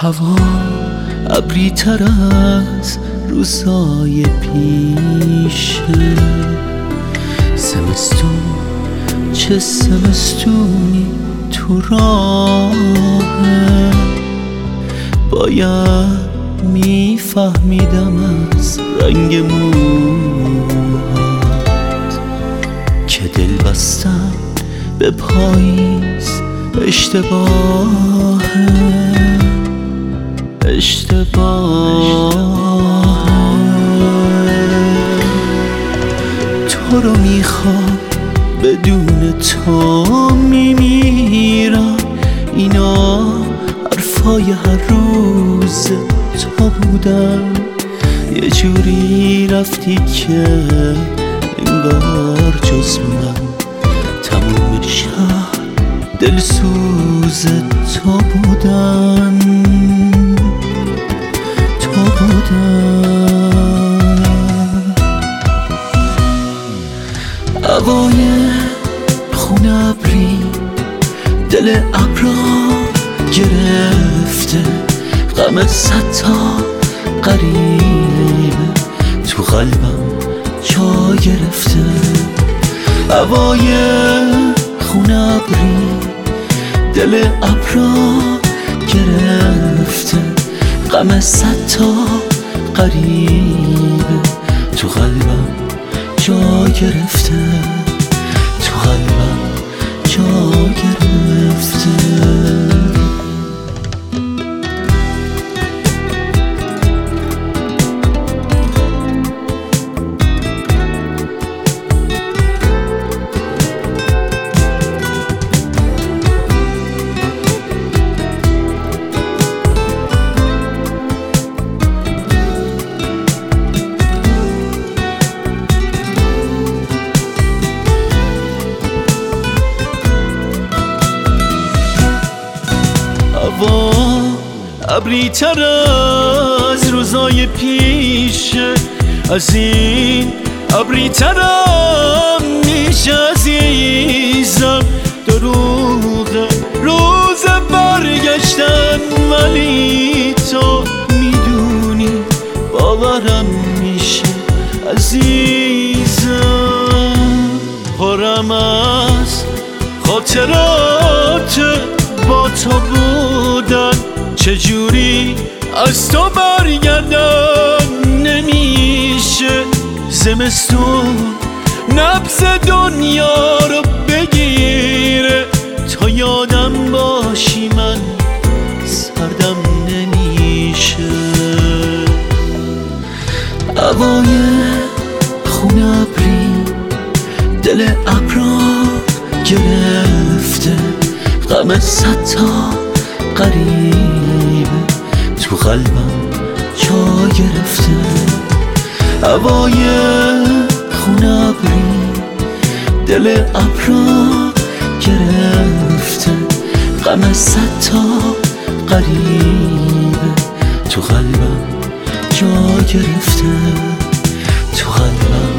هوا ابری تر از روزای پیشه، زمستون چه زمستونی تو راهه. باید میفهمیدم از رنگ موهات که دل بستن به پاییز اشتباهه. تو رو میخوام بدون تو میمیرم، اینا حرفای هر روز تو بودن. یه جوری رفتی که انگار جز من تموم شهر دلسوز تو بودن. هوای خون ابری دل ابرا گرفته، غم صد تا غریبه تو قلبم جا گرفته. هوای خون ابری دل ابرا گرفته، غم صد تا غریبه تو قلبم جا گرفته، تو قلبم جا گرفته. هوا ابری تر از روزای پیشه، از این ابری ترم میشه عزیزم. دروغه روز برگشتن، ولی تو میدونی باورم میشه عزیزم. پرم از خاطرات با تو بودن، چجوری از تو برگردم نمیشه. زمستون نبض دنیا رو بگیره، تا یادم باشی من سردم نمیشه. هوای خون ابری دل ابرا گرفته، غم صد تا غریبه تو قلبم جا گرفته. هوای خون ابری دل ابرا گرفته، غم صد تا غریبه تو قلبم جا گرفته، تو قلبم